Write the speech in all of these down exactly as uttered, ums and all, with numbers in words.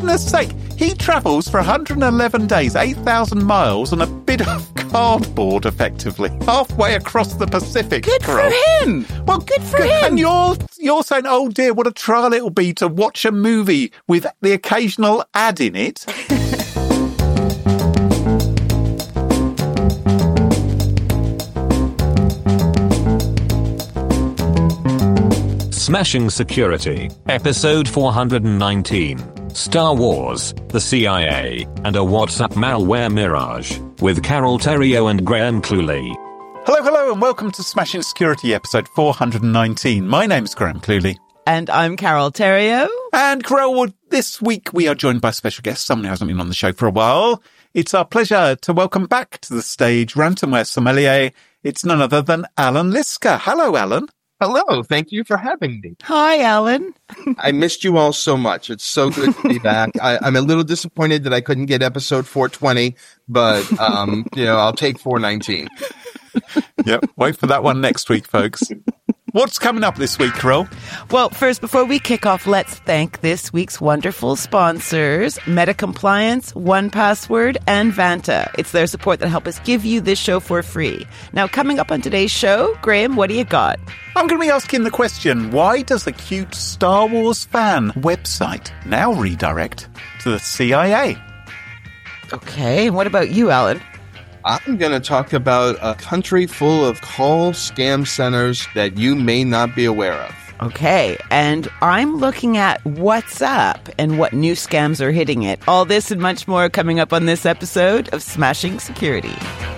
goodness sake, he travels for one hundred eleven days, eight thousand miles on a bit of cardboard, effectively, halfway across the Pacific. Good Carol. for him. Well, good for good. him. And you're, you're saying, oh dear, what a trial it'll be to watch a movie with the occasional ad in it. Smashing Security, Episode four hundred nineteen, Star Wars, the C I A, and a WhatsApp malware mirage, with Carol Theriault and Graham Cluley. Hello, hello, and welcome to Smashing Security, Episode four hundred nineteen. My name's Graham Cluley. And I'm Carol Theriault. And Carol, this week we are joined by a special guest, someone who hasn't been on the show for a while. It's our pleasure to welcome back to the stage ransomware sommelier. It's none other than Alan Liska. Hello, Alan. Hello. Thank you for having me. Hi, Alan. I missed you all so much. It's so good to be back. I, I'm a little disappointed that I couldn't get episode four twenty, but, um, you know, I'll take four nineteen. Yep. Wait for that one next week, folks. What's coming up this week, Carol? Well, first, before we kick off, let's thank this week's wonderful sponsors, Meta Compliance, one Password, and Vanta. It's their support that help us give you this show for free. Now, coming up on today's show, Graham, what do you got? I'm going to be asking the question, why does the cute Star Wars fan website now redirect to the C I A? Okay, and what about you, Alan? I'm going to talk about a country full of call scam centers that you may not be aware of. Okay, and I'm looking at WhatsApp and what new scams are hitting it. All this and much more coming up on this episode of Smashing Security.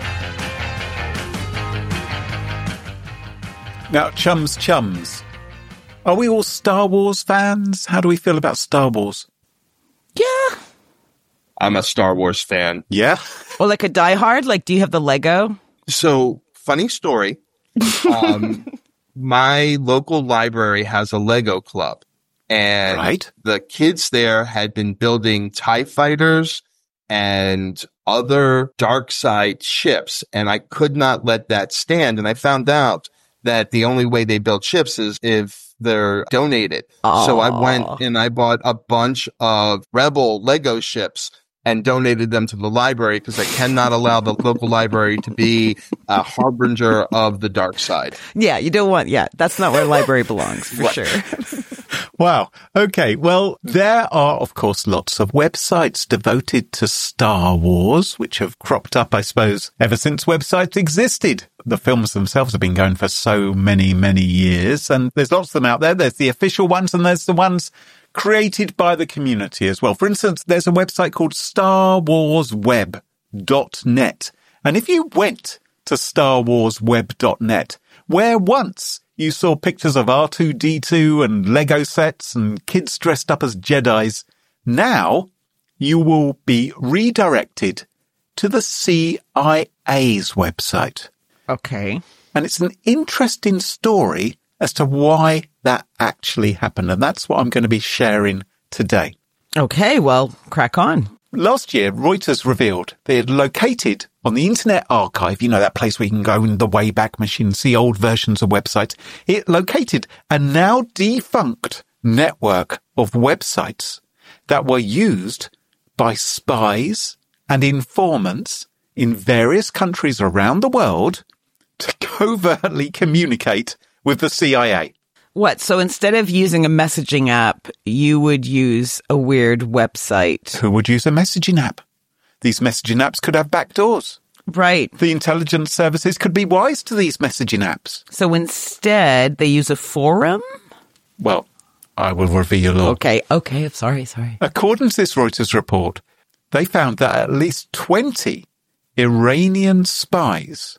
Now, chums, chums, are we all Star Wars fans? How do we feel about Star Wars? Yeah. I'm a Star Wars fan. Yeah? Or like a diehard? Like, do you have the Lego? So, funny story. Um, my local library has a Lego club. And right. The kids there had been building TIE fighters and other dark side ships. And I could not let that stand. And I found out that the only way they build ships is if they're donated. Aww. So I went and I bought a bunch of Rebel Lego ships and donated them to the library because I cannot allow the local library to be a harbinger of the dark side. Yeah, you don't want, yeah, that's not where a library belongs, for sure. Wow. Okay. Well, there are, of course, lots of websites devoted to Star Wars, which have cropped up, I suppose, ever since websites existed. The films themselves have been going for so many, many years, and there's lots of them out there. There's the official ones, and there's the ones created by the community as well. For instance, there's a website called star wars web dot net. And if you went to star wars web dot net, where once you saw pictures of R two D two and Lego sets and kids dressed up as Jedis, now you will be redirected to the C I A's website. Okay. And it's an interesting story as to why that actually happened. And that's what I'm going to be sharing today. Okay, well, crack on. Last year, Reuters revealed they had located on the Internet Archive, you know, that place where you can go in the Wayback Machine and see old versions of websites. It located a now defunct network of websites that were used by spies and informants in various countries around the world to covertly communicate with the C I A. What? So instead of using a messaging app, you would use a weird website? Who would use a messaging app? These messaging apps could have backdoors. Right. The intelligence services could be wise to these messaging apps. So instead, they use a forum? Well, I will reveal all. Okay, okay, sorry, sorry. According to this Reuters report, they found that at least twenty Iranian spies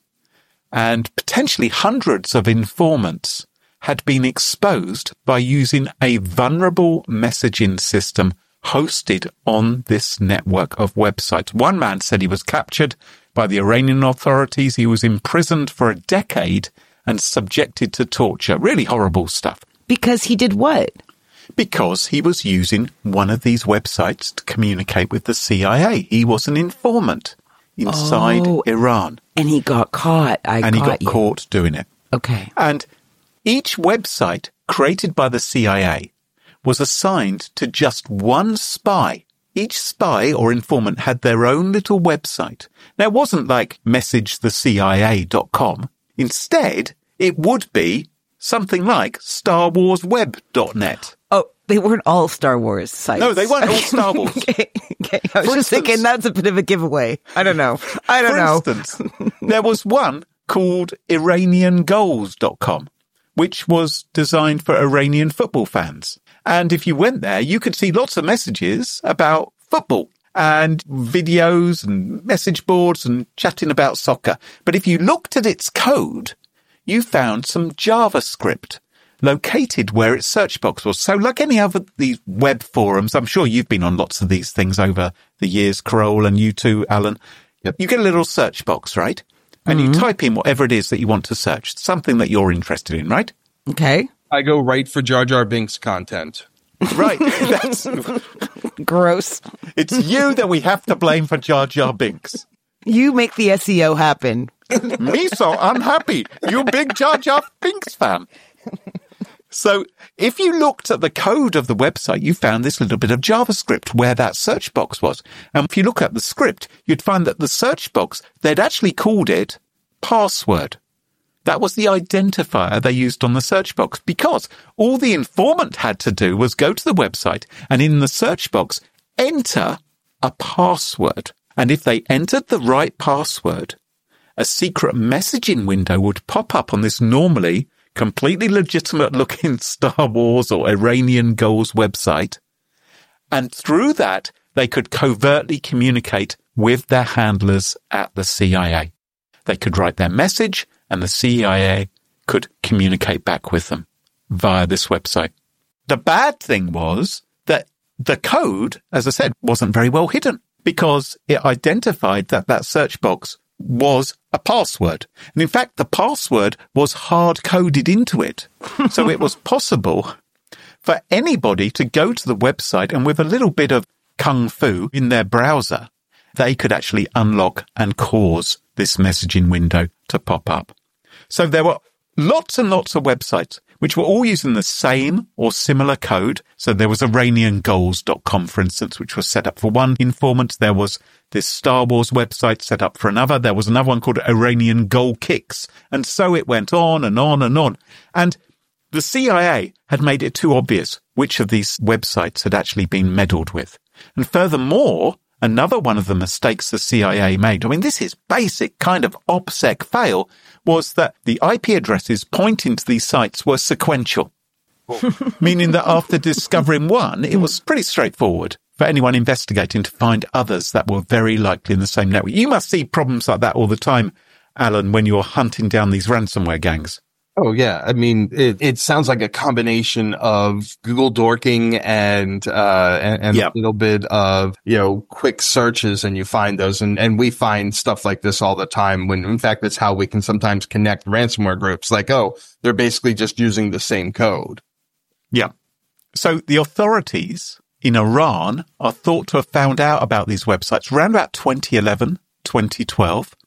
and potentially hundreds of informants had been exposed by using a vulnerable messaging system hosted on this network of websites. One man said he was captured by the Iranian authorities. He was imprisoned for a decade and subjected to torture. Really horrible stuff. Because he did what? Because he was using one of these websites to communicate with the C I A. He was an informant inside oh, Iran. And he got caught. I and he got got you. caught doing it. Okay. And each website created by the C I A was assigned to just one spy each spy or informant had their own little website. Now, it wasn't like message the C I A dot com. Instead, it would be something like star wars web dot net. Oh, they weren't all Star Wars sites. No, they weren't all Star Wars. okay, okay. I was For just instance, thinking that's a bit of a giveaway. I don't know. I don't for know. instance, there was one called Iranian goals dot com, which was designed for Iranian football fans. And if you went there, you could see lots of messages about football and videos and message boards and chatting about soccer. But if you looked at its code, you found some JavaScript located where its search box was. So like any other these web forums, I'm sure you've been on lots of these things over the years, Carole, and you too, Alan. Yep. You get a little search box, right? And mm-hmm. you type in whatever it is that you want to search, something that you're interested in, right? Okay. I go right for Jar Jar Binks content. Right. That's gross. It's you that we have to blame for Jar Jar Binks. You make the S E O happen. Me so unhappy. You big Jar Jar Binks fan. So if you looked at the code of the website, you found this little bit of JavaScript where that search box was. And if you look at the script, you'd find that the search box, they'd actually called it password. That was the identifier they used on the search box, because all the informant had to do was go to the website and in the search box, enter a password. And if they entered the right password, a secret messaging window would pop up on this normally completely legitimate looking Star Wars or Iranian goals website. And through that, they could covertly communicate with their handlers at the C I A. They could write their message and the C I A could communicate back with them via this website. The bad thing was that the code, as I said, wasn't very well hidden because it identified that that search box was a password. And in fact, the password was hard-coded into it. So it was possible for anybody to go to the website and with a little bit of kung fu in their browser, they could actually unlock and cause this messaging window to pop up. So there were lots and lots of websites which were all using the same or similar code. So there was Iranian goals dot com, for instance, which was set up for one informant. There was this Star Wars website set up for another. There was another one called Iranian Goal Kicks. And so it went on and on and on. And the C I A had made it too obvious which of these websites had actually been meddled with. And furthermore, another one of the mistakes the C I A made, I mean, this is basic kind of OPSEC fail, was that the I P addresses pointing to these sites were sequential. Meaning that after discovering one, it was pretty straightforward for anyone investigating to find others that were very likely in the same network. You must see problems like that all the time, Alan, when you're hunting down these ransomware gangs. Oh, yeah. I mean, it, it sounds like a combination of Google dorking and, uh, and, and yep. a little bit of, you know, quick searches, and you find those. And, and we find stuff like this all the time when, in fact, that's how we can sometimes connect ransomware groups. Like, oh, they're basically just using the same code. Yeah. So the authorities in Iran are thought to have found out about these websites around about twenty eleven, twenty twelve.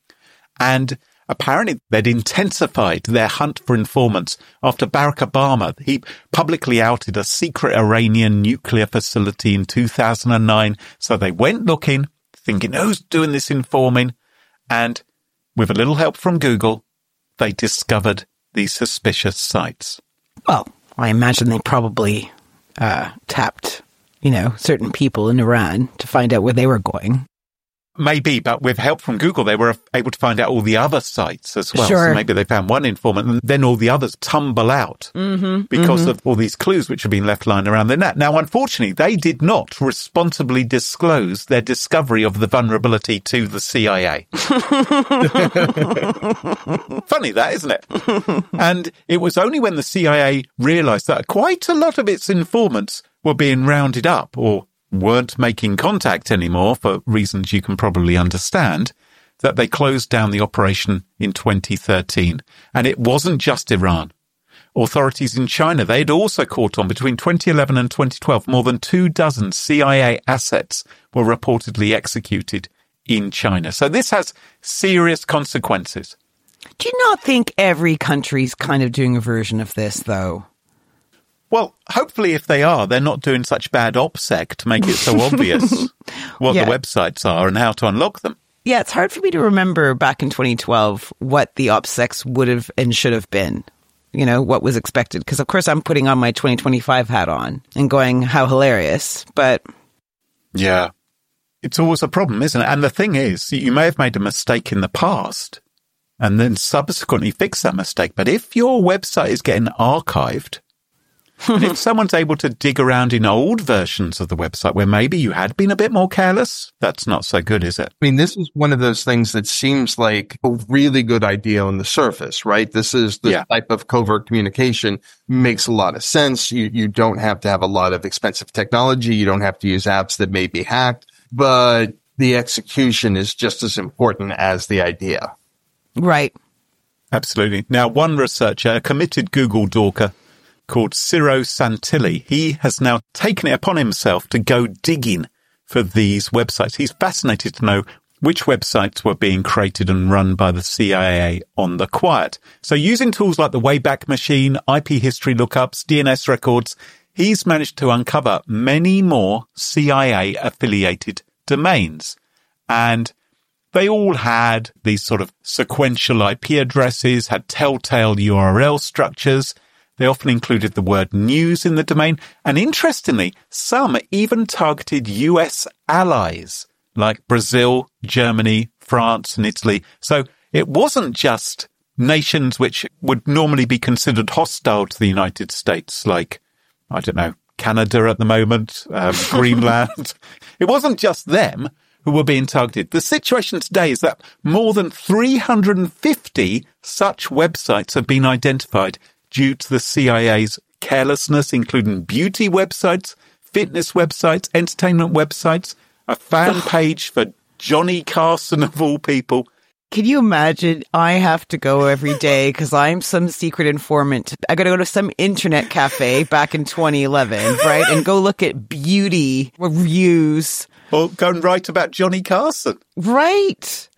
And apparently, they'd intensified their hunt for informants after Barack Obama. He publicly outed a secret Iranian nuclear facility in two thousand nine. So they went looking, thinking, who's doing this informing? And with a little help from Google, they discovered these suspicious sites. Well, I imagine they probably uh, tapped, you know, certain people in Iran to find out where they were going. Maybe, but with help from Google, they were able to find out all the other sites as well. Sure. So maybe they found one informant and then all the others tumble out mm-hmm, because mm-hmm. of all these clues which have been left lying around the net. Now, unfortunately, they did not responsibly disclose their discovery of the vulnerability to the C I A. Funny that, isn't it? And it was only when the C I A realized that quite a lot of its informants were being rounded up or weren't making contact anymore for reasons you can probably understand, that they closed down the operation in twenty thirteen. And it wasn't just Iran. Authorities in China, they had also caught on between twenty eleven and twenty twelve. More than two dozen C I A assets were reportedly executed in China. So this has serious consequences. Do you not think every country's kind of doing a version of this, though? Well, hopefully if they are, they're not doing such bad OPSEC to make it so obvious what yeah. the websites are and how to unlock them. Yeah, it's hard for me to remember back in twenty twelve what the OPSECs would have and should have been. You know, what was expected. Because, of course, I'm putting on my twenty twenty-five hat on and going, how hilarious. But yeah, it's always a problem, isn't it? And the thing is, you may have made a mistake in the past and then subsequently fix that mistake. But if your website is getting archived, and if someone's able to dig around in old versions of the website where maybe you had been a bit more careless, that's not so good, is it? I mean, this is one of those things that seems like a really good idea on the surface, right? This is the Yeah. type of covert communication, makes a lot of sense. You, you don't have to have a lot of expensive technology. You don't have to use apps that may be hacked, but the execution is just as important as the idea. right. Absolutely. Now, one researcher, a committed Google dorker called Ciro Santilli, he has now taken it upon himself to go digging for these websites. He's fascinated to know which websites were being created and run by the C I A on the quiet. So using tools like the Wayback Machine, I P history lookups, D N S records, he's managed to uncover many more C I A-affiliated domains. And they all had these sort of sequential I P addresses, had telltale U R L structures. They often included the word news in the domain. And interestingly, some even targeted U S allies like Brazil, Germany, France, and Italy. So it wasn't just nations which would normally be considered hostile to the United States, like, I don't know, Canada at the moment, um, Greenland. It wasn't just them who were being targeted. The situation today is that more than three hundred fifty such websites have been identified due to the C I A's carelessness, including beauty websites, fitness websites, entertainment websites, a fan page for Johnny Carson of all people. Can you imagine? I have to go every day because I'm some secret informant. I got to go to some internet cafe back in twenty eleven, right? And go look at beauty reviews. Or go and write about Johnny Carson. Right.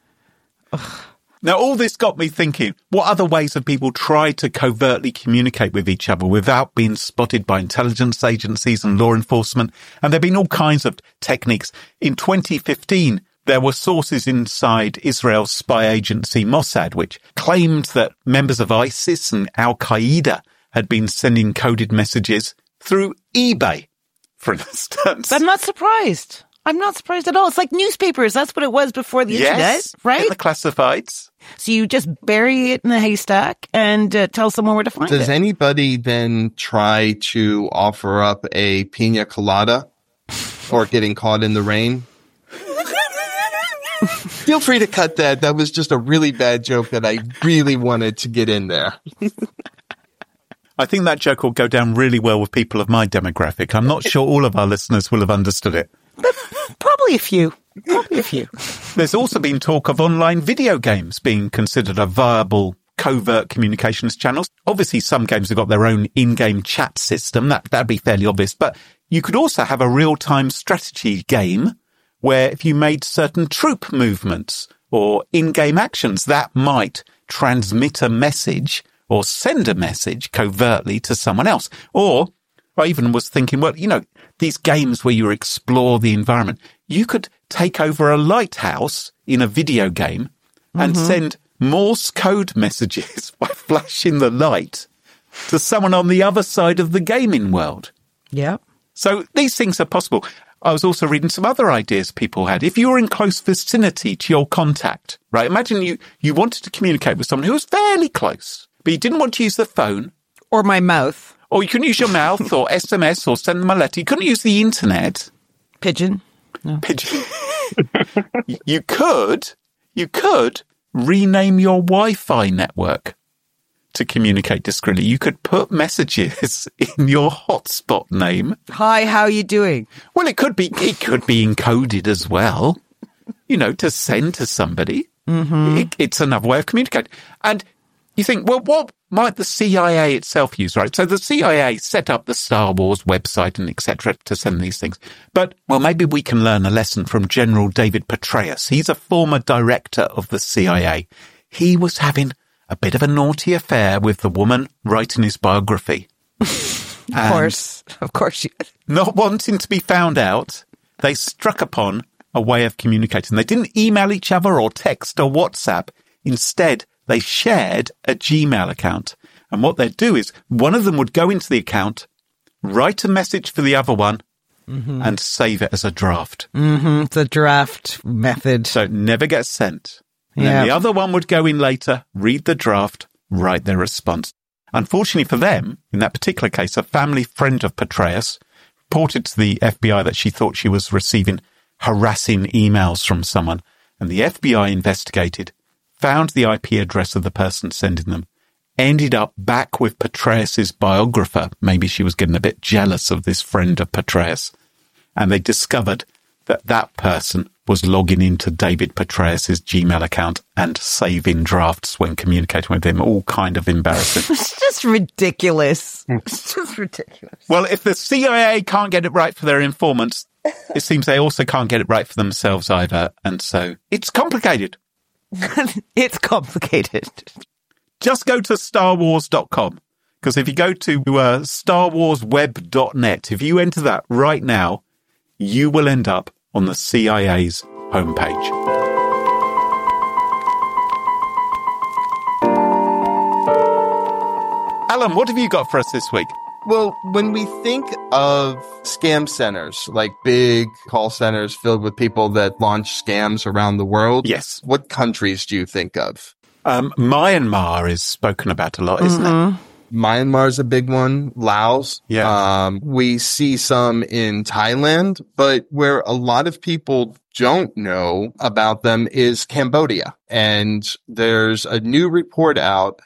Now, all this got me thinking, what other ways have people tried to covertly communicate with each other without being spotted by intelligence agencies and law enforcement? And there have been all kinds of techniques. In twenty fifteen, there were sources inside Israel's spy agency Mossad, which claimed that members of ISIS and Al-Qaeda had been sending coded messages through eBay, for instance. I'm not surprised. I'm not surprised at all. It's like newspapers. That's what it was before the yes, internet, right? In the classifieds. So you just bury it in the haystack and uh, tell someone where to find Does it. anybody then try to offer up a pina colada or getting caught in the rain? Feel free to cut that. That was just a really bad joke that I really wanted to get in there. I think that joke will go down really well with people of my demographic. I'm not sure all of our listeners will have understood it. Probably a few. Probably a few. There's also been talk of online video games being considered a viable covert communications channels. Obviously, some games have got their own in-game chat system. That, that'd be fairly obvious. But you could also have a real-time strategy game where if you made certain troop movements or in-game actions, that might transmit a message or send a message covertly to someone else. Or I even was thinking, well, you know, these games where you explore the environment, you could take over a lighthouse in a video game and mm-hmm. send Morse code messages by flashing the light to someone on the other side of the gaming world. Yeah. So these things are possible. I was also reading some other ideas people had. If you were in close vicinity to your contact, right? Imagine you, you wanted to communicate with someone who was fairly close, but you didn't want to use the phone. Or my mouth. Or you couldn't use your mouth or S M S or send them a letter. You couldn't use the internet. Pigeon. No. Pigeon. you could, you could rename your Wi-Fi network to communicate discreetly. You could put messages in your hotspot name. Hi, how are you doing? Well, it could be, it could be encoded as well, you know, to send to somebody. Mm-hmm. It, it's another way of communicating. And you think, well, what might the C I A itself use, right? So the C I A set up the Star Wars website and et cetera to send these things. But, well, maybe we can learn a lesson from General David Petraeus. He's a former director of the C I A. He was having a bit of a naughty affair with the woman writing his biography. Of course. Of course you Not wanting to be found out, they struck upon a way of communicating. They didn't email each other or text or WhatsApp. Instead, they shared a Gmail account. And what they'd do is one of them would go into the account, write a message for the other one, mm-hmm. and save it as a draft. Mm-hmm. It's a draft method. So it never gets sent. And Yep. then the other one would go in later, read the draft, write their response. Unfortunately for them, in that particular case, a family friend of Petraeus reported to the F B I that she thought she was receiving harassing emails from someone. And the F B I investigated, found the I P address of the person sending them, ended up back with Petraeus's biographer. Maybe she was getting a bit jealous of this friend of Petraeus. And they discovered that that person was logging into David Petraeus's Gmail account and saving drafts when communicating with him. All kind of embarrassing. It's just ridiculous. It's just ridiculous. Well, if the C I A can't get it right for their informants, it seems they also can't get it right for themselves either. And so it's complicated. It's complicated. Just go to star wars dot com. Because if you go to uh, star wars web dot net, if you enter that right now, you will end up on the C I A's homepage. Alan, what have you got for us this week? Well, when we think of scam centers, like big call centers filled with people that launch scams around the world, Yes. what countries do you think of? Um, Myanmar is spoken about a lot, isn't Mm-hmm. it? Myanmar is a big one. Laos. Yeah. Um, we see some in Thailand, but where a lot of people don't know about them is Cambodia. And there's a new report out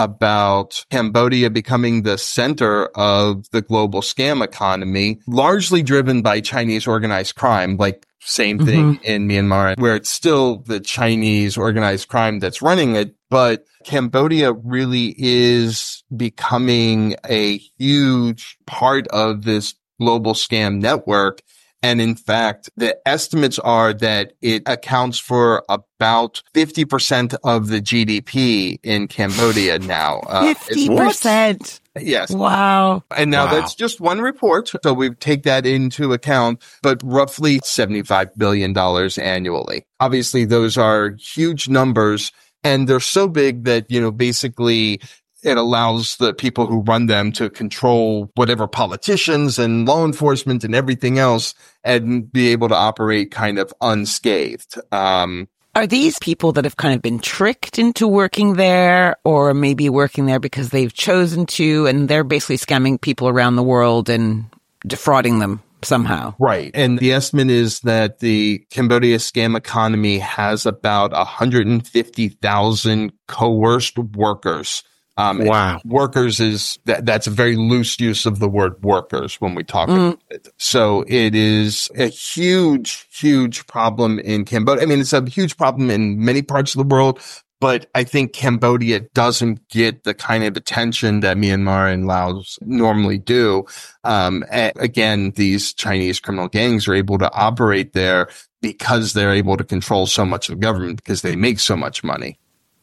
about Cambodia becoming the center of the global scam economy, largely driven by Chinese organized crime, like same thing Mm-hmm. in Myanmar, where it's still the Chinese organized crime that's running it. But Cambodia really is becoming a huge part of this global scam network. And in fact, the estimates are that it accounts for about fifty percent of the G D P in Cambodia now. Uh, it's- Fifty percent. Yes. Wow. And now Wow. that's just one report. So we take that into account, but roughly seventy-five billion dollars annually. Obviously, those are huge numbers, and they're so big that, you know, basically it allows the people who run them to control whatever politicians and law enforcement and everything else and be able to operate kind of unscathed. Um, Are these people that have kind of been tricked into working there, or maybe working there because they've chosen to, and they're basically scamming people around the world and defrauding them somehow? Right. And the estimate is that the Cambodia scam economy has about one hundred fifty thousand coerced workers. Um, Wow. Workers is that that's a very loose use of the word workers when we talk about it. So it is a huge, huge problem in Cambodia. I mean, it's a huge problem in many parts of the world, but I think Cambodia doesn't get the kind of attention that Myanmar and Laos normally do. Um, a- again, these Chinese criminal gangs are able to operate there because they're able to control so much of the government because they make so much money.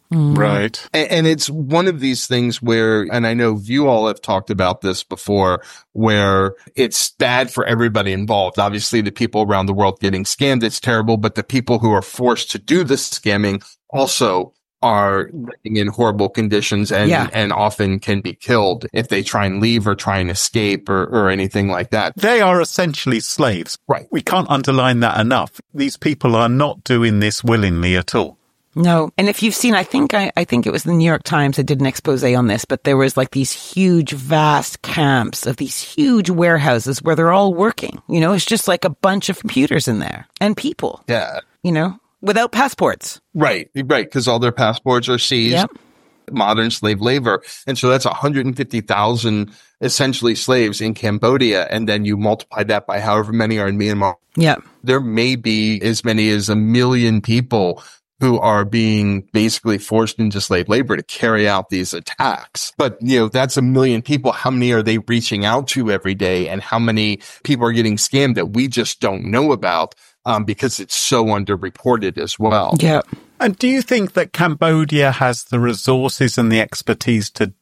Right. And, and it's one of these things where, and I know you all have talked about this before, where it's bad for everybody involved. Obviously, the people around the world getting scammed, it's terrible, but the people who are forced to do this scamming also are living in horrible conditions and, Yeah. and often can be killed if they try and leave or try and escape or, or anything like that. They are essentially slaves. Right. We can't underline that enough. These people are not doing this willingly at all. No. And if you've seen, I think, I, I think it was the New York Times that did an expose on this, but there was like these huge, vast camps of these huge warehouses where they're all working. You know, it's just like a bunch of computers in there and people, Yeah. you know, without passports. Right. Right. Because all their passports are seized. Yep. Modern slave labor. And so that's one hundred fifty thousand essentially slaves in Cambodia. And then you multiply that by however many are in Myanmar. Yeah. There may be as many as a million people who are being basically forced into slave labor to carry out these attacks. But, you know, that's a million people. How many are they reaching out to every day? And how many people are getting scammed that we just don't know about um, because it's so underreported as well? Yeah. And do you think that Cambodia has the resources and the expertise to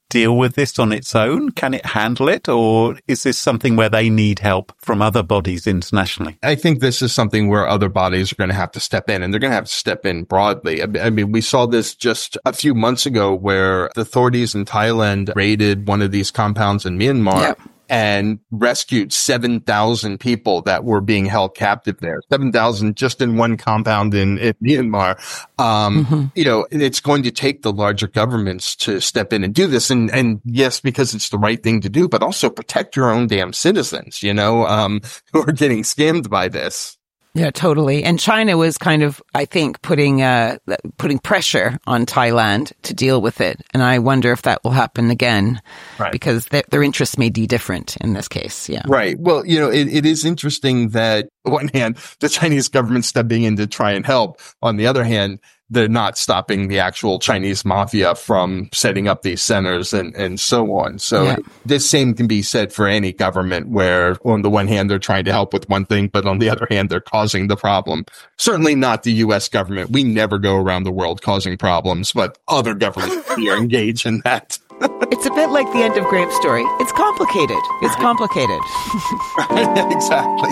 deal with this on its own? Can it handle it? Or is this something where they need help from other bodies internationally? I think this is something where other bodies are going to have to step in, and they're going to have to step in broadly. I mean, we saw this just a few months ago where the authorities in Thailand raided one of these compounds in Myanmar. Yep. And rescued seven thousand people that were being held captive there. seven thousand just in one compound in, in Myanmar. Um, mm-hmm. You know, it's going to take the larger governments to step in and do this. And, and yes, because it's the right thing to do, but also protect your own damn citizens, you know, um, who are getting scammed by this. Yeah, totally. And China was kind of, I think, putting uh, putting pressure on Thailand to deal with it. And I wonder if that will happen again, right. because th- their interests may be different in this case. Yeah. Right. Well, you know, it, it is interesting that on one hand, the Chinese government stepping in to try and help. On the other hand, they're not stopping the actual Chinese mafia from setting up these centers and, and so on. So yeah. this same can be said for any government where on the one hand, they're trying to help with one thing, but on the other hand, they're causing the problem. Certainly not the U S government. We never go around the world causing problems, but other governments are engaged in that. It's a bit like the end of Graham's story. It's complicated. It's complicated. Right, exactly.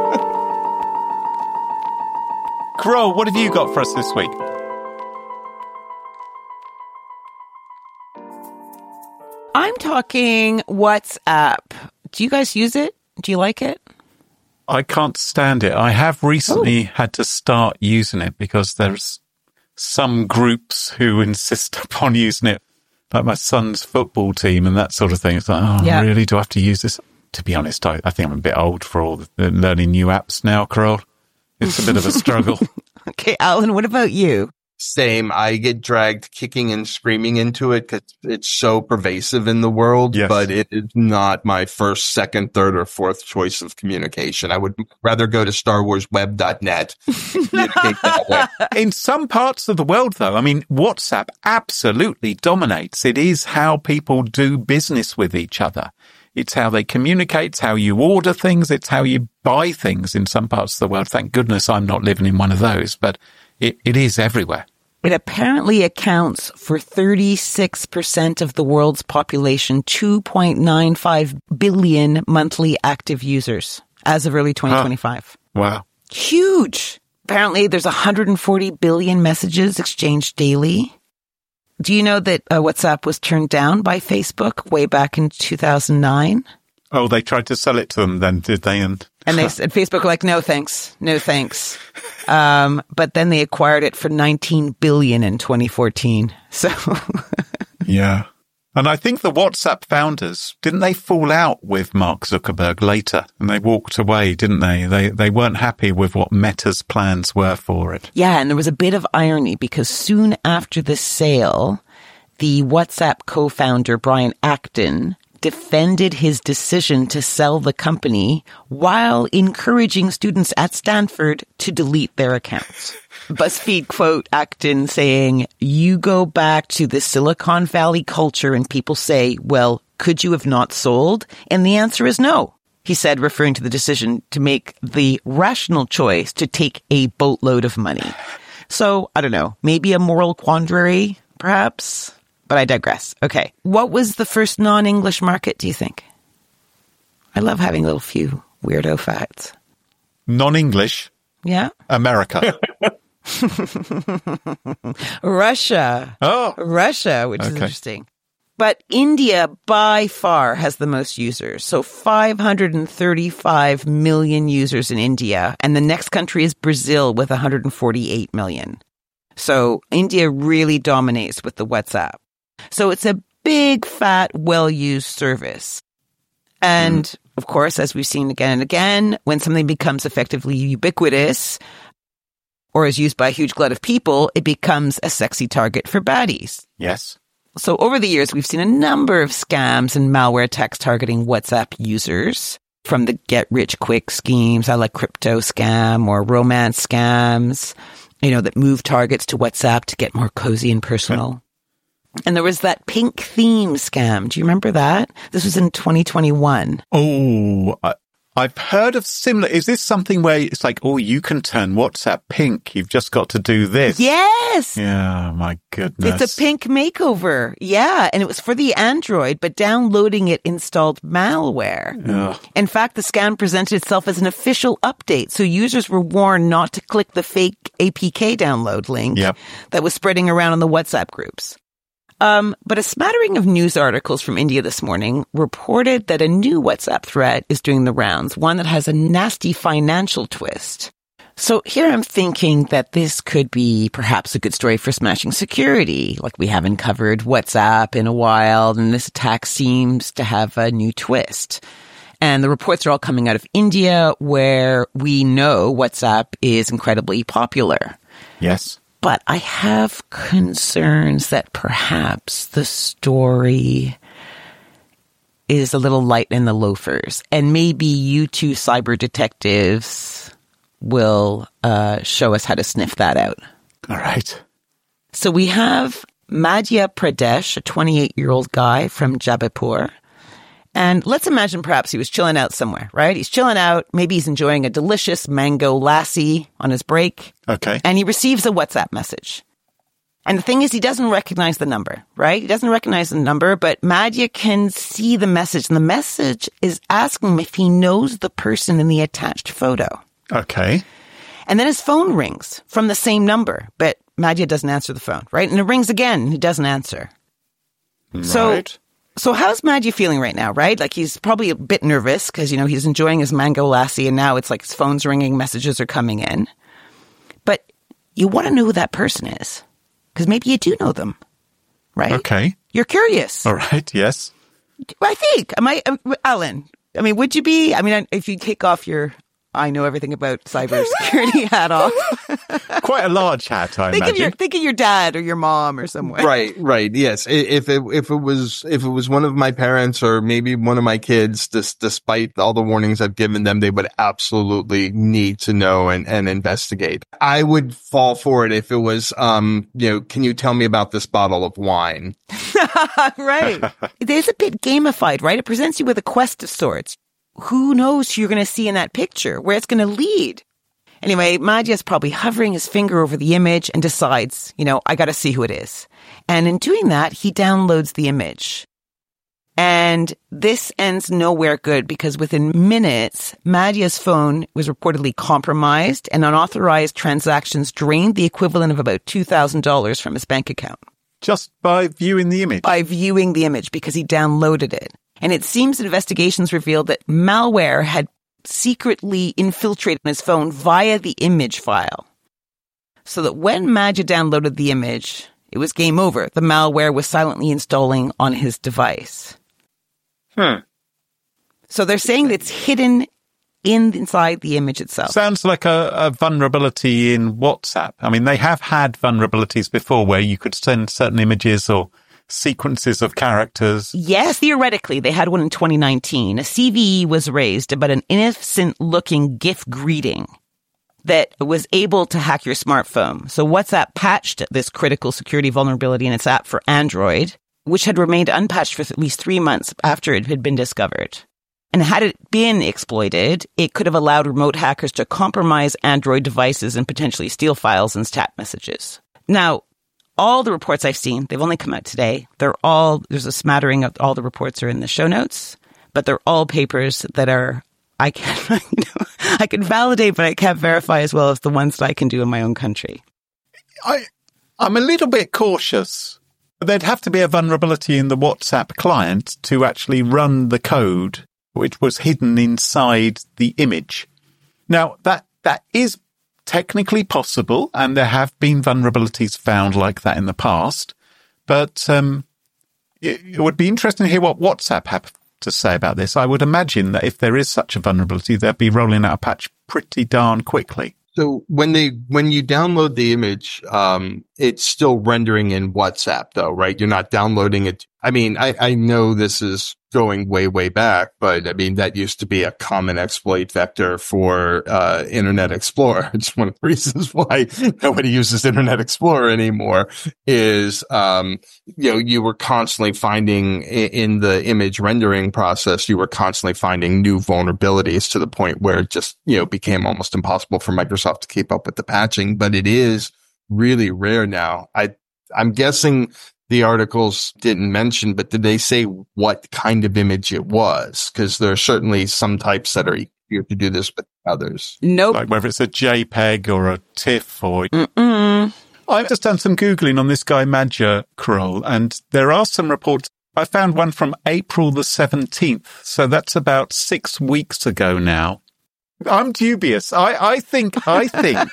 Carole, what have you got for us this week? I'm talking WhatsApp. Do you guys use it? Do you like it? I can't stand it. I have recently Ooh. had to start using it because there's some groups who insist upon using it, like my son's football team and that sort of thing. It's like, oh, yeah. really? Do I have to use this? To be honest, I, I think I'm a bit old for all the learning new apps now, Carole. It's a bit of a struggle. Okay, Alan, what about you? Same. I get dragged kicking and screaming into it because it's so pervasive in the world, yes. but it is not my first, second, third, or fourth choice of communication. I would rather go to star wars web dot net. In some parts of the world, though, I mean, WhatsApp absolutely dominates. It is how people do business with each other. It's how they communicate, it's how you order things, it's how you buy things in some parts of the world. Thank goodness I'm not living in one of those, but it, it is everywhere. It apparently accounts for thirty-six percent of the world's population, two point nine five billion monthly active users as of early twenty twenty-five. Huh. Wow. Huge. Apparently there's one hundred forty billion messages exchanged daily. Do you know that uh, WhatsApp was turned down by Facebook way back in two thousand nine? Oh, they tried to sell it to them then, did they? And and they said, Facebook were like, no thanks, no thanks. Um, but then they acquired it for nineteen billion in twenty fourteen. So yeah. And I think the WhatsApp founders, didn't they fall out with Mark Zuckerberg later? And they walked away, didn't they? They they weren't happy with what Meta's plans were for it. Yeah, and there was a bit of irony because soon after the sale, the WhatsApp co-founder, Brian Acton, defended his decision to sell the company while encouraging students at Stanford to delete their accounts. BuzzFeed quote Acton saying, "You go back to the Silicon Valley culture and people say, well, could you have not sold? And the answer is no," he said, referring to the decision to make the rational choice to take a boatload of money. So, I don't know, maybe a moral quandary, perhaps? But I digress. Okay. What was the first non-English market, do you think? I love having a little few weirdo facts. Non-English? Yeah. America. Russia. Oh. Russia, which okay. is interesting. But India by far has the most users. So five hundred thirty-five million users in India. And the next country is Brazil with one hundred forty-eight million. So India really dominates with the WhatsApp. So it's a big, fat, well-used service. And mm. of course, as we've seen again and again, when something becomes effectively ubiquitous or is used by a huge glut of people, it becomes a sexy target for baddies. Yes. So over the years, we've seen a number of scams and malware attacks targeting WhatsApp users, from the get-rich-quick schemes, I like crypto scam or romance scams, you know, that move targets to WhatsApp to get more cozy and personal. And there was that pink theme scam. Do you remember that? This was in twenty twenty-one. Oh, I, I've heard of similar. Is this something where it's like, oh, you can turn WhatsApp pink. You've just got to do this. Yes. Yeah, my goodness. It's a pink makeover. Yeah. And it was for the Android, but downloading it installed malware. Ugh. In fact, the scam presented itself as an official update. So users were warned not to click the fake A P K download link Yep. that was spreading around in the WhatsApp groups. Um, but a smattering of news articles from India this morning reported that a new WhatsApp threat is doing the rounds, one that has a nasty financial twist. So here I'm thinking that this could be perhaps a good story for smashing security. Like, we haven't covered WhatsApp in a while, and this attack seems to have a new twist. And the reports are all coming out of India, where we know WhatsApp is incredibly popular. Yes. But I have concerns that perhaps the story is a little light in the loafers. And maybe you two cyber detectives will uh, show us how to sniff that out. All right. So we have Madhya Pradesh, a twenty-eight-year-old guy from Jabalpur. And let's imagine perhaps he was chilling out somewhere, right? He's chilling out. Maybe he's enjoying a delicious mango lassi on his break. Okay. And he receives a WhatsApp message. And the thing is, he doesn't recognize the number, right? He doesn't recognize the number, but Madhya can see the message. And the message is asking him if he knows the person in the attached photo. Okay. And then his phone rings from the same number, but Madhya doesn't answer the phone, right? And it rings again, and he doesn't answer. Right. So, so how's Madhya feeling right now, right? Like, he's probably a bit nervous because, you know, he's enjoying his mango lassi, and now it's like his phone's ringing, messages are coming in. But you want to know who that person is because maybe you do know them, right? Okay. You're curious. All right. Yes. I think. Am I, Alan? I mean, would you be? I mean, if you take off your I know everything about cybersecurity hat off. Quite a large hat, I think imagine. Of your, think of your dad or your mom or someone. Right, right. Yes. If it, if it was, if it was one of my parents or maybe one of my kids, this, despite all the warnings I've given them, they would absolutely need to know and, and investigate. I would fall for it if it was, um, you know, can you tell me about this bottle of wine? Right. It is a bit gamified, right? It presents you with a quest of sorts. Who knows who you're going to see in that picture, where it's going to lead. Anyway, Madhya's probably hovering his finger over the image and decides, you know, I got to see who it is. And in doing that, he downloads the image. And this ends nowhere good because within minutes, Madhya's phone was reportedly compromised and unauthorized transactions drained the equivalent of about two thousand dollars from his bank account. Just by viewing the image? By viewing the image because he downloaded it. And it seems investigations revealed that malware had secretly infiltrated his phone via the image file. So that when Madhya downloaded the image, it was game over. The malware was silently installing on his device. Hmm. So they're saying that it's hidden in inside the image itself. Sounds like a, a vulnerability in WhatsApp. I mean, they have had vulnerabilities before where you could send certain images or sequences of characters. Yes, theoretically, they had one in twenty nineteen. A C V E was raised about an innocent-looking GIF greeting that was able to hack your smartphone. So WhatsApp patched this critical security vulnerability in its app for Android, which had remained unpatched for at least three months after it had been discovered. And had it been exploited, it could have allowed remote hackers to compromise Android devices and potentially steal files and chat messages. Now, all the reports I've seen, they've only come out today. They're all, there's a smattering of all the reports are in the show notes, but they're all papers that are, I can, you know, I can validate, but I can't verify as well as the ones that I can do in my own country. I, I'm a little bit cautious. There'd have to be a vulnerability in the WhatsApp client to actually run the code which was hidden inside the image. Now, that that is technically possible, and there have been vulnerabilities found like that in the past. But um, it, it would be interesting to hear what WhatsApp have to say about this. I would imagine that if there is such a vulnerability, they'll be rolling out a patch pretty darn quickly. So when they when you download the image, um, it's still rendering in WhatsApp, though, right? You're not downloading it to I mean, I, I know this is going way, way back, but I mean, that used to be a common exploit vector for uh, Internet Explorer. It's one of the reasons why nobody uses Internet Explorer anymore is, um, you know, you were constantly finding in the image rendering process, you were constantly finding new vulnerabilities to the point where it just, you know, became almost impossible for Microsoft to keep up with the patching. But it is really rare now. I, I'm guessing the articles didn't mention, but did they say what kind of image it was? Because there are certainly some types that are easier to do this with others. Nope. Like whether it's a JPEG or a TIFF or... Mm-mm. I've just done some Googling on this guy, Madja Kroll, and there are some reports. I found one from April the seventeenth, so that's about six weeks ago now. I'm dubious. I, I think... I think...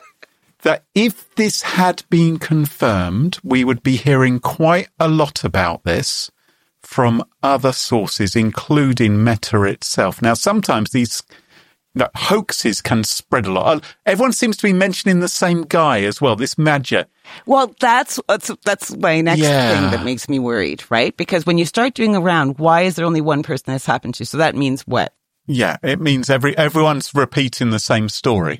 that if this had been confirmed, we would be hearing quite a lot about this from other sources, including Meta itself. Now, sometimes these you know, hoaxes can spread a lot. Everyone seems to be mentioning the same guy as well, this Madja. Well, that's that's, that's my next yeah. thing that makes me worried, right? Because when you start doing a round, why is there only one person this happened to? So that means what? Yeah, it means every everyone's repeating the same story.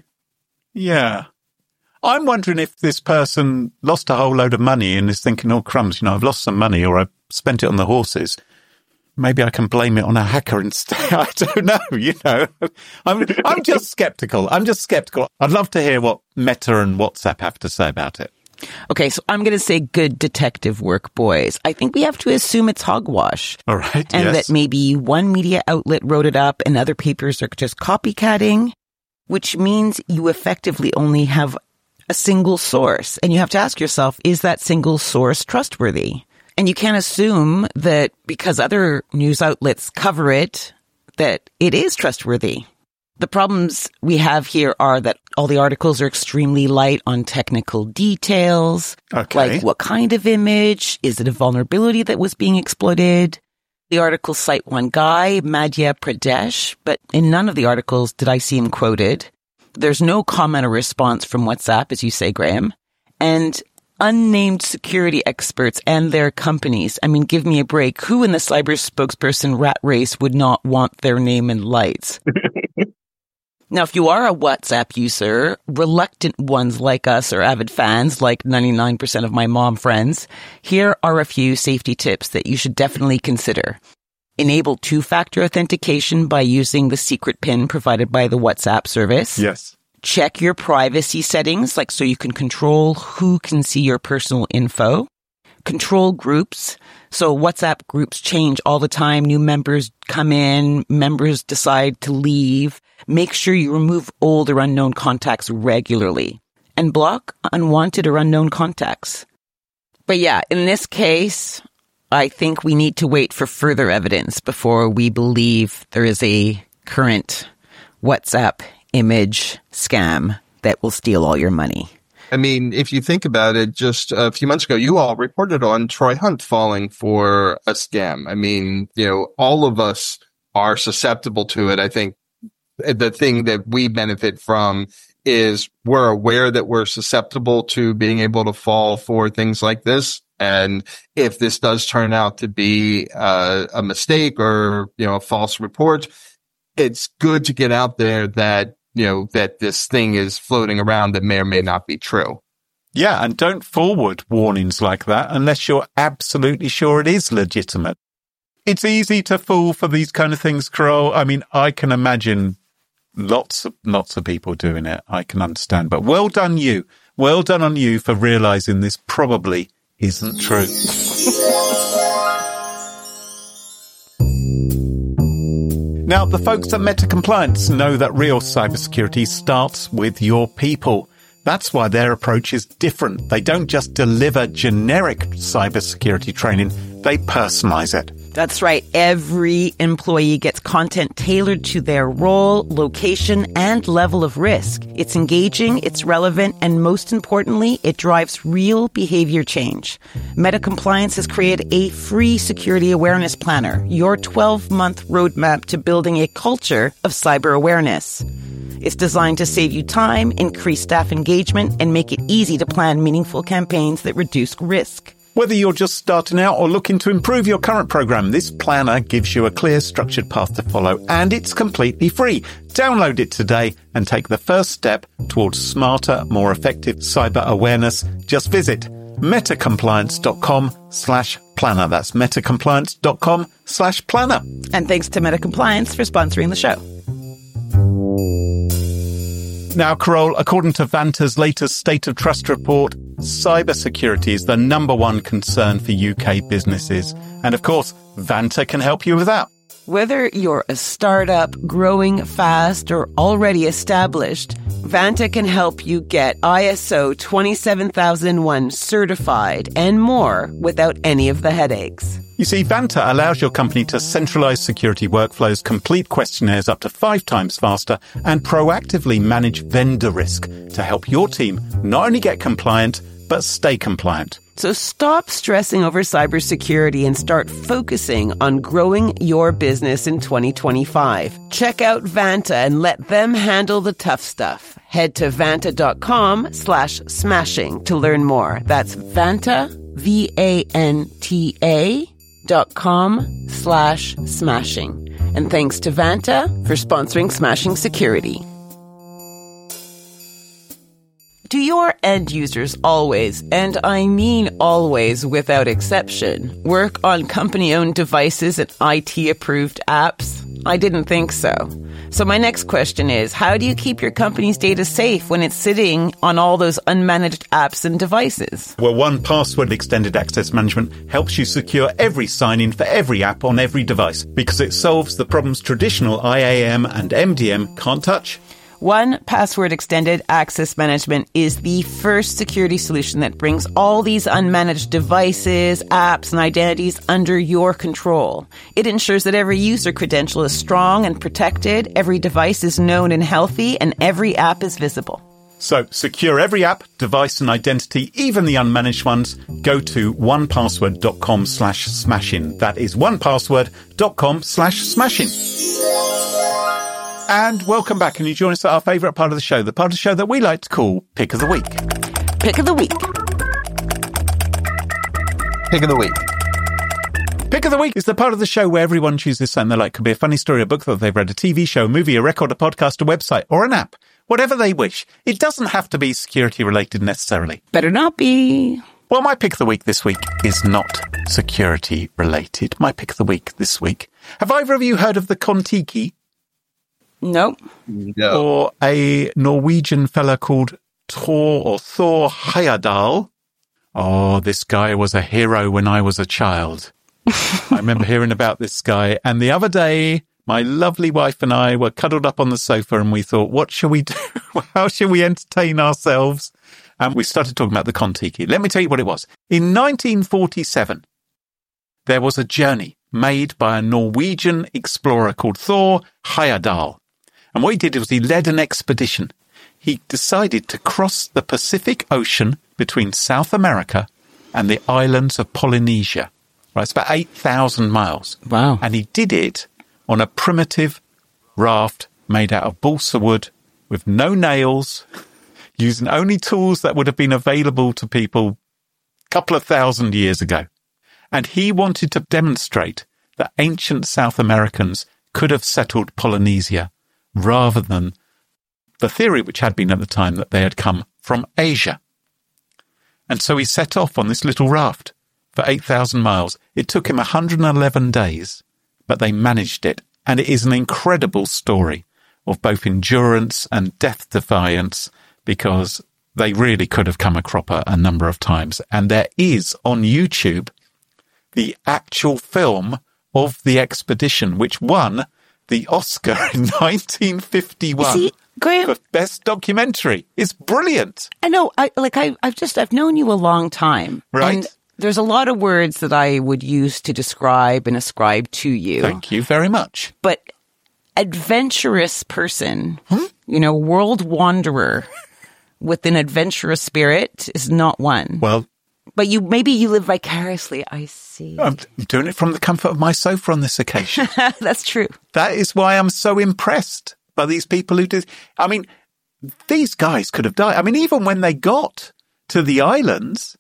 Yeah. I'm wondering if this person lost a whole load of money and is thinking, oh, crumbs, you know, I've lost some money or I've spent it on the horses. Maybe I can blame it on a hacker instead. I don't know, you know. I'm, I'm just skeptical. I'm just skeptical. I'd love to hear what Meta and WhatsApp have to say about it. Okay, so I'm going to say good detective work, boys. I think we have to assume it's hogwash. All right, And yes. that maybe one media outlet wrote it up and other papers are just copycatting, which means you effectively only have a single source. And you have to ask yourself, is that single source trustworthy? And you can't assume that because other news outlets cover it, that it is trustworthy. The problems we have here are that all the articles are extremely light on technical details. Okay. Like what kind of image? Is it a vulnerability that was being exploited? The articles cite one guy, Madhya Pradesh, but in none of the articles did I see him quoted. There's no comment or response from WhatsApp, as you say, Graham. And unnamed security experts and their companies. I mean, give me a break. Who in the cyber spokesperson rat race would not want their name in lights? Now, if you are a WhatsApp user, reluctant ones like us or avid fans, like ninety-nine percent of my mom friends, here are a few safety tips that you should definitely consider. Enable two-factor authentication by using the secret PIN provided by the WhatsApp service. Yes. Check your privacy settings, like so you can control who can see your personal info. Control groups. So WhatsApp groups change all the time. New members come in, members decide to leave. Make sure you remove old or unknown contacts regularly. And block unwanted or unknown contacts. But yeah, in this case, I think we need to wait for further evidence before we believe there is a current WhatsApp image scam that will steal all your money. I mean, if you think about it, just a few months ago, you all reported on Troy Hunt falling for a scam. I mean, you know, all of us are susceptible to it. I think the thing that we benefit from is we're aware that we're susceptible to being able to fall for things like this. And if this does turn out to be uh, a mistake or, you know, a false report, it's good to get out there that, you know, that this thing is floating around that may or may not be true. Yeah, and don't forward warnings like that unless you're absolutely sure it is legitimate. It's easy to fall for these kind of things, Kroll. I mean, I can imagine lots of, lots of people doing it. I can understand. But well done you. Well done on you for realizing this probably isn't true. Now, the folks at Meta Compliance know that real cybersecurity starts with your people. That's why their approach is different. They don't just deliver generic cybersecurity training, they personalize it. That's right. Every employee gets content tailored to their role, location, and level of risk. It's engaging, it's relevant, and most importantly, it drives real behavior change. Meta Compliance has created a free security awareness planner, your twelve-month roadmap to building a culture of cyber awareness. It's designed to save you time, increase staff engagement, and make it easy to plan meaningful campaigns that reduce risk. Whether you're just starting out or looking to improve your current program, this planner gives you a clear, structured path to follow, and it's completely free. Download it today and take the first step towards smarter, more effective cyber awareness. Just visit metacompliance.com slash planner. That's metacompliance.com slash planner. And thanks to Metacompliance for sponsoring the show. Now, Carole, according to Vanta's latest State of Trust report, cybersecurity is the number one concern for U K businesses. And of course, Vanta can help you with that. Whether you're a startup, growing fast, or already established, Vanta can help you get I S O twenty-seven thousand one certified and more without any of the headaches. You see, Vanta allows your company to centralize security workflows, complete questionnaires up to five times faster, and proactively manage vendor risk to help your team not only get compliant, but stay compliant. So stop stressing over cybersecurity and start focusing on growing your business in twenty twenty-five. Check out Vanta and let them handle the tough stuff. Head to vanta.com slash smashing to learn more. That's Vanta, V A N T A dot com slash smashing. And thanks to Vanta for sponsoring Smashing Security. Do your end users always, and I mean always without exception, work on company-owned devices and I T-approved apps? I didn't think so. So my next question is, how do you keep your company's data safe when it's sitting on all those unmanaged apps and devices? Well, one Password Extended Access Management helps you secure every sign-in for every app on every device because it solves the problems traditional I A M and M D M can't touch. one Password Extended Access Management is the first security solution that brings all these unmanaged devices, apps, and identities under your control. It ensures that every user credential is strong and protected, every device is known and healthy, and every app is visible. So, secure every app, device, and identity, even the unmanaged ones. Go to onepassword.com slash smashing. That is onepassword.com slash smashing. And welcome back, and you join us at our favourite part of the show, the part of the show that we like to call Pick of the Week. Pick of the Week. Pick of the week. Pick of the Week is the part of the show where everyone chooses something they like. Could be a funny story, a book that they've read, a T V show, a movie, a record, a podcast, a website, or an app. Whatever they wish. It doesn't have to be security related necessarily. Better not be. Well, my Pick of the Week this week is not security related. My Pick of the Week this week. Have either of you heard of the Kon-Tiki? Nope. No. Or a Norwegian fella called Thor or Thor Heyerdahl. Oh, this guy was a hero when I was a child. I remember hearing about this guy. And the other day, my lovely wife and I were cuddled up on the sofa and we thought, what shall we do? How shall we entertain ourselves? And we started talking about the Kon-Tiki. Let me tell you what it was. In nineteen forty-seven, there was a journey made by a Norwegian explorer called Thor Heyerdahl. And what he did was he led an expedition. He decided to cross the Pacific Ocean between South America and the islands of Polynesia. Right, it's about eight thousand miles. Wow. And he did it on a primitive raft made out of balsa wood with no nails, using only tools that would have been available to people a couple of thousand years ago. And he wanted to demonstrate that ancient South Americans could have settled Polynesia rather than the theory which had been at the time that they had come from Asia. And so he set off on this little raft for eight thousand miles. It took him one hundred eleven days, but they managed it. And it is an incredible story of both endurance and death defiance because they really could have come a cropper a number of times. And there is on YouTube the actual film of the expedition, which won the Oscar in nineteen fifty-one. See, Graham, for best documentary. It's brilliant. I know, I like I I've just I've known you a long time. Right. And there's a lot of words that I would use to describe and ascribe to you. Thank you very much. But adventurous person, hmm? you know, world wanderer with an adventurous spirit is not one. Well, but you maybe you live vicariously. I see. I'm doing it from the comfort of my sofa on this occasion. That's true. That is why I'm so impressed by these people who did. I mean, these guys could have died. I mean, even when they got to the islands,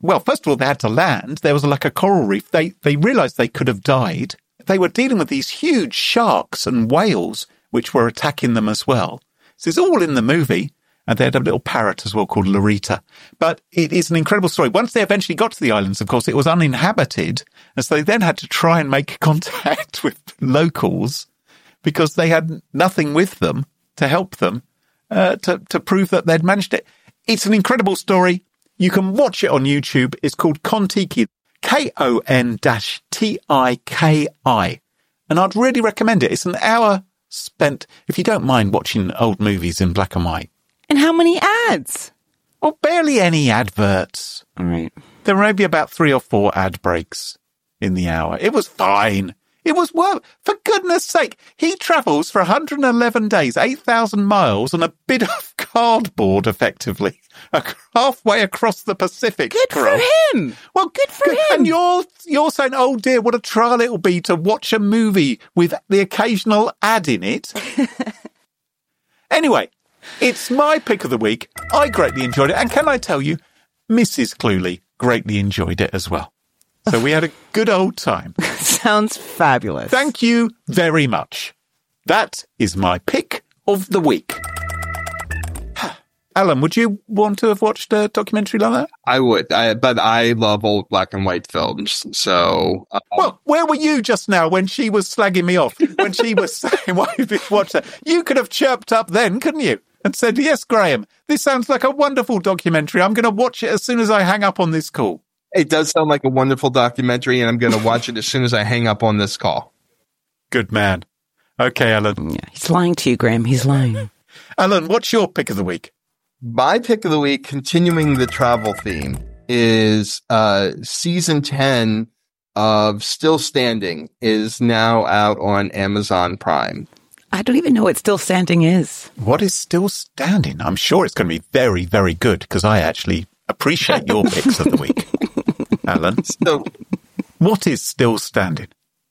well, first of all, they had to land. There was like a coral reef. They, they realized they could have died. They were dealing with these huge sharks and whales, which were attacking them as well. So it's all in the movie. And they had a little parrot as well called Larita. But it is an incredible story. Once they eventually got to the islands, of course, it was uninhabited. And so they then had to try and make contact with locals because they had nothing with them to help them uh, to, to prove that they'd managed it. It's an incredible story. You can watch it on YouTube. It's called Kon-Tiki, K O N T I K I. And I'd really recommend it. It's an hour spent, if you don't mind watching old movies in black and white. And how many ads? Well, barely any adverts. All right. There were maybe about three or four ad breaks in the hour. It was fine. It was work. For goodness sake, he travels for one hundred eleven days, eight thousand miles on a bit of cardboard, effectively, halfway across the Pacific. Good Carol. for him. Well, good for good. him. And you're, you're saying, oh dear, what a trial it'll be to watch a movie with the occasional ad in it. Anyway. It's my pick of the week. I greatly enjoyed it. And can I tell you, Missus Cluley greatly enjoyed it as well. So we had a good old time. Sounds fabulous. Thank you very much. That is my pick of the week. Alan, would you want to have watched a documentary like that? I would, I, but I love old black and white films. So, uh, well, where were you just now when she was slagging me off? When she was saying, "Why have you watched that?" You could have chirped up then, couldn't you? And said, "Yes, Graham, this sounds like a wonderful documentary. I'm going to watch it as soon as I hang up on this call." It does sound like a wonderful documentary, and I'm going to watch it as soon as I hang up on this call. Good man. Okay, Alan. Yeah, he's lying to you, Graham. He's lying. Alan, what's your pick of the week? My pick of the week, continuing the travel theme, is uh, season ten of Still Standing is now out on Amazon Prime. I don't even know what Still Standing is. What is Still Standing? I'm sure it's going to be very, very good because I actually appreciate your picks of the week. Alan, so, what is Still Standing?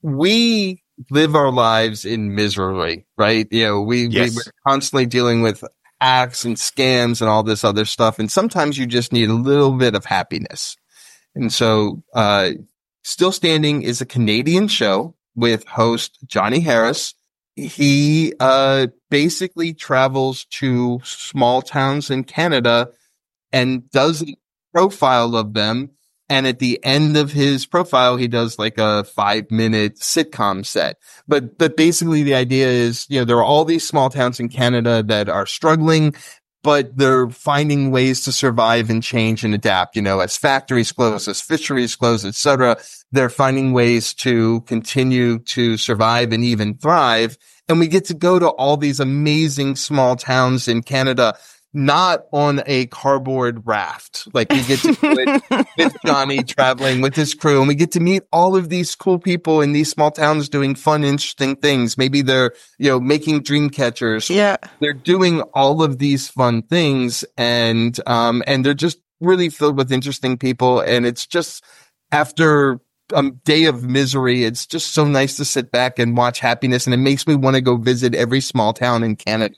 We live our lives in misery, right? You know, we, yes. we we're constantly dealing with hacks and scams and all this other stuff. And sometimes you just need a little bit of happiness. And so, uh, Still Standing is a Canadian show with host Johnny Harris. He, uh, basically travels to small towns in Canada and does a profile of them. And at the end of his profile, he does like a five minute sitcom set. But, but basically the idea is, you know, there are all these small towns in Canada that are struggling, but they're finding ways to survive and change and adapt. You know, as factories close, as fisheries close, et cetera, they're finding ways to continue to survive and even thrive. And we get to go to all these amazing small towns in Canada, not on a cardboard raft. Like we get to do it with Johnny traveling with his crew, and we get to meet all of these cool people in these small towns doing fun, interesting things. Maybe they're, you know, making dream catchers. Yeah. They're doing all of these fun things, and, um, and they're just really filled with interesting people. And it's just after a day of misery, it's just so nice to sit back and watch happiness. And it makes me want to go visit every small town in Canada.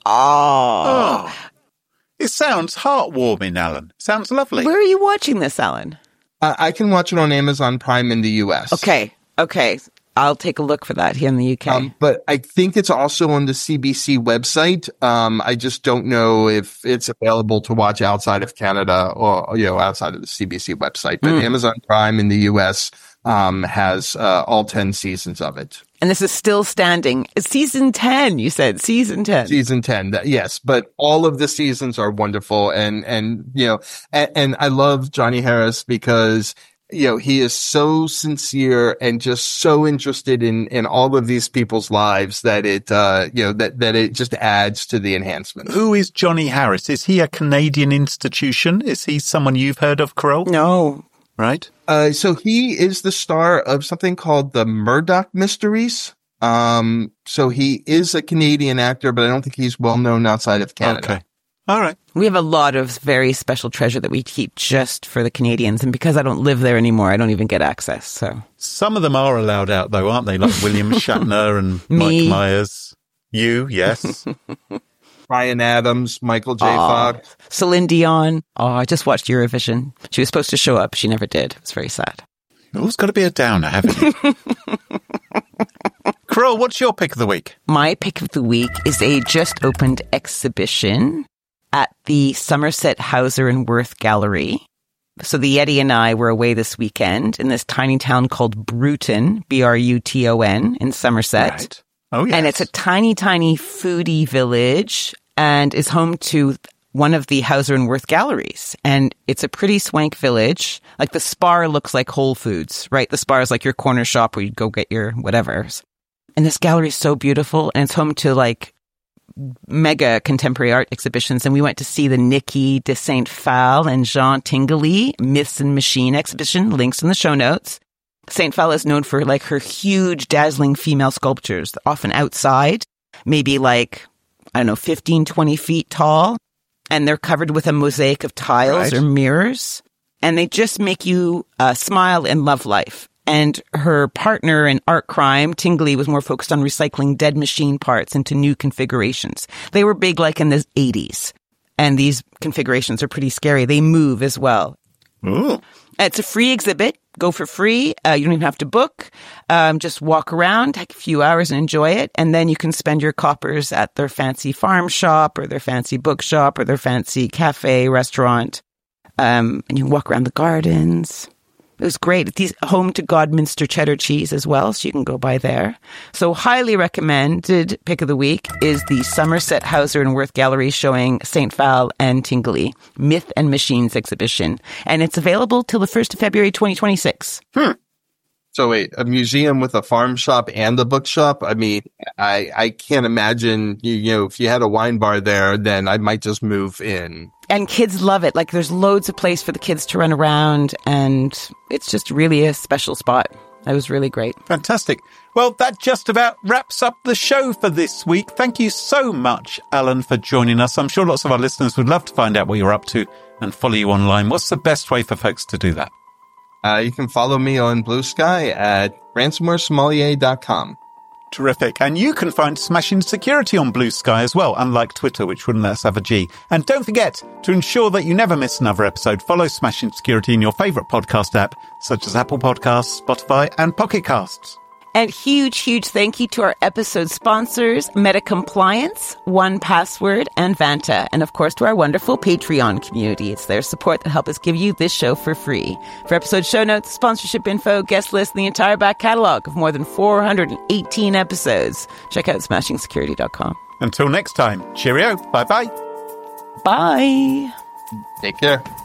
Oh. Oh. It sounds heartwarming, Alan. Sounds lovely. Where are you watching this, Alan? Uh, I can watch it on Amazon Prime in the U S. Okay. Okay. I'll take a look for that here in the U K. Um, but I think it's also on the C B C website. Um, I just don't know if it's available to watch outside of Canada or, you know, outside of the C B C website. But mm. Amazon Prime in the U S um, has uh, all ten seasons of it. And this is Still Standing. It's season ten, you said. Season ten. Season ten, that, yes. But all of the seasons are wonderful. And, and you know, and, and I love Johnny Harris because, you know, he is so sincere and just so interested in, in all of these people's lives that it, uh, you know, that, that it just adds to the enhancement. Who is Johnny Harris? Is he a Canadian institution? Is he someone you've heard of, Carol? No. Right? Uh, so he is the star of something called the Murdoch Mysteries. Um, so he is a Canadian actor, but I don't think he's well known outside of Canada. Okay. All right. We have a lot of very special treasure that we keep just for the Canadians. And because I don't live there anymore, I don't even get access. So some of them are allowed out, though, aren't they? Like William Shatner and Me. Mike Myers. You, yes. Bryan Adams, Michael J. Aw. Fox. Celine Dion. Oh, I just watched Eurovision. She was supposed to show up. She never did. It was very sad. Always got to be a downer, haven't you? Carole, what's your pick of the week? My pick of the week is a just opened exhibition at the Somerset Hauser and Wirth Gallery. So the Yeti and I were away this weekend in this tiny town called Bruton, B R U T O N, in Somerset. Right. Oh, yes. And it's a tiny, tiny foodie village and is home to one of the Hauser and Wirth galleries. And it's a pretty swank village. Like the Spar looks like Whole Foods, right? The Spar is like your corner shop where you'd go get your whatevers. And this gallery is so beautiful, and it's home to like mega contemporary art exhibitions. And we went to see the Niki de Saint Phal and Jean Tinguely Myths and Machine exhibition, links in the show notes. Saint Phal is known for like her huge, dazzling female sculptures, often outside, maybe like, I don't know, fifteen, twenty feet tall. And they're covered with a mosaic of tiles Right. or mirrors. And they just make you uh, smile and love life. And her partner in art crime, Tinguely, was more focused on recycling dead machine parts into new configurations. They were big like in the eighties. And these configurations are pretty scary. They move as well. Ooh. It's a free exhibit. Go for free. Uh, you don't even have to book. Um, just walk around, take a few hours and enjoy it. And then you can spend your coppers at their fancy farm shop or their fancy bookshop or their fancy cafe, restaurant. Um, and you can walk around the gardens. It was great. It's home to Godminster cheddar cheese as well, so you can go by there. So highly recommended pick of the week is the Somerset Hauser and Wirth Gallery showing Saint Phal and Tinguely Myth and Machines exhibition. And it's available till the first of February twenty twenty-six. Hmm. So wait, a museum with a farm shop and a bookshop? I mean, I, I can't imagine, you, you know, if you had a wine bar there, then I might just move in. And kids love it. Like there's loads of place for the kids to run around, and it's just really a special spot. It was really great. Fantastic. Well, that just about wraps up the show for this week. Thank you so much, Alan, for joining us. I'm sure lots of our listeners would love to find out what you're up to and follow you online. What's the best way for folks to do that? Uh, you can follow me on Blue Sky at ransomware sommelier dot com. Terrific. And you can find Smashing Security on Blue Sky as well, unlike Twitter, which wouldn't let us have a G. And don't forget, to ensure that you never miss another episode, follow Smashing Security in your favourite podcast app, such as Apple Podcasts, Spotify, and Pocket Casts. And huge, huge thank you to our episode sponsors, Meta Compliance, one Password, and Vanta. And of course, to our wonderful Patreon community. It's their support that help us give you this show for free. For episode show notes, sponsorship info, guest list, and the entire back catalog of more than four hundred eighteen episodes, check out smashing security dot com. Until next time, cheerio. Bye-bye. Bye. Take care.